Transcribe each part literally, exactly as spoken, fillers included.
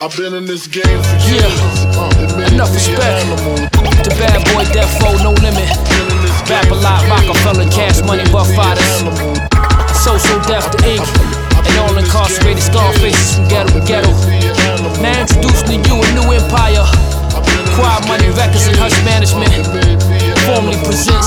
I've been in this game for years. Yeah. Uh, Enough respect to Bad Boy, Death Row, No Limit, Rap a Lot, Rockefeller, Cash Money, Buff Fighters, Social Death, The Ink, and all incarcerated Scarfaces from ghetto to ghetto. Now introducing to you a new empire. Quiet Money Records and Hush Management formally presents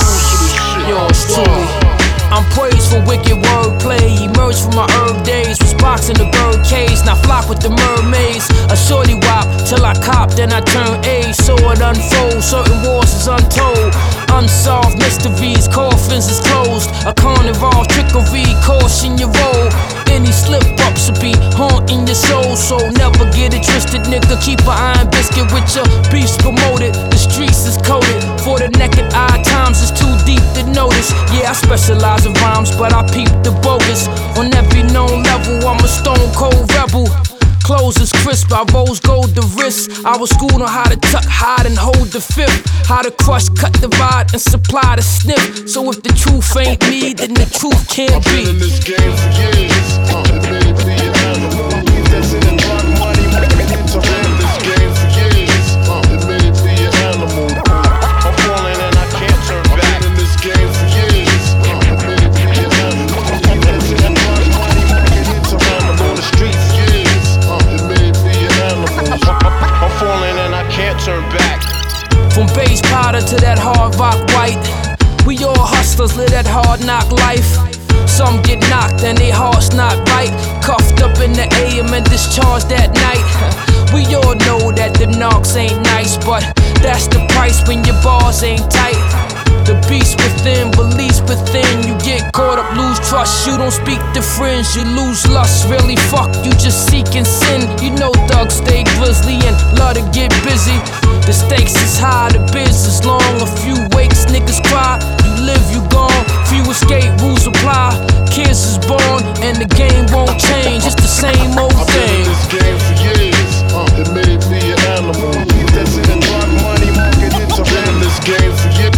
yours truly. I'm praised for wicked wordplay. Emerged from my herb days, was boxing the bird cage. Now flock with the mermaids. A shorty wop till I cop, then I turn age. So it unfolds, certain wars is untold. Unsolved mysteries, coffins is closed. A carnival trickery, caution your roll. Any slip ups will be haunting your soul. So never get it twisted, nigga. Keep an iron biscuit with your beefs promoted. The streets is coded for the naked eye. Times is too deep to notice. Yeah, I specialize in rhymes, but I peep the bogus. On every known level, I'm a stone cold rebel. Clothes is crisp, I rose gold the wrist. I was schooled on how to tuck, hide, and hold the fifth. How to crush, cut, divide, and supply the sniff. So if the truth ain't me, then the truth can't be. I've been in this game for years. Uh, it may be an animal. That's in the drug money, making it to run this game for years. Uh, it may be an animal. I'm falling and I can't turn back. I've been in this game for years. Uh, it may be an animal. That's in the drug money, making it to run on the streets for years. Uh, it may be an animal. I'm falling and I can't turn back. From base powder to that hard rock white, we all hustlers live that hard knock life. Some get knocked and they hearts not right. Cuffed up in the A M and discharged that night. We all know that the knocks ain't nice, but that's the price when your bars ain't tight. The beast within, beliefs within. You get caught up, lose trust. You don't speak to friends, you lose lust. Really fuck, you just seeking sin. You know thugs stay grizzly and love to get busy. The stakes is high, the biz is long. A few wakes, niggas cry. You live, you gone. Few escape, rules apply. Kids is born and the game won't change. It's the same old I've been thing. in this game for years. Uh, it may be an animal. That's in the drug money, market into been in this game for years.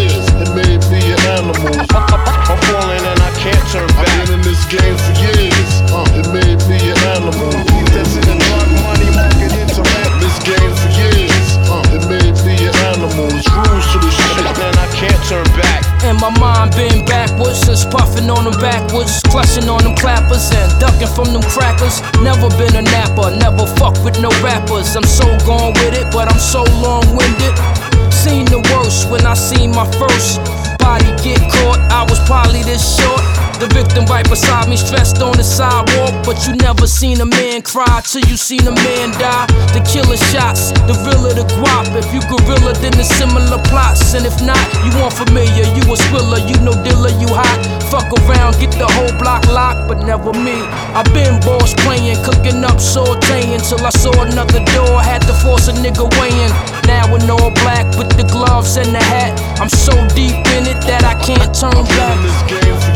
It may be an animal. I'm falling and I can't turn back. I've been in this game for years. Uh, it may be an animal. That's in the drug money, market into this game for years. Uh, it may be an animal. It's rules to the shit and I can't turn back. And my mind been backwards, just puffing on them backwards, clutching on them clappers and ducking from them crackers. Never been a napper, never fuck with no rappers. I'm so gone with it, but I'm so long-winded. Seen the worst when I seen my first body get caught. I was probably this short. The victim right beside me, stressed on the sidewalk. But you never seen a man cry till you seen a man die. The killer shots, the realer the guap. If you gorilla, then the similar plots. And if not, you unfamiliar, you a swiller, you no dealer, you hot. Fuck around, get the whole block locked, but never me. I been boss playing, cooking up, sauteing till I saw another door, had to force a nigga weighing. Now in all black with the gloves and the hat, I'm so deep in it that I can't turn back.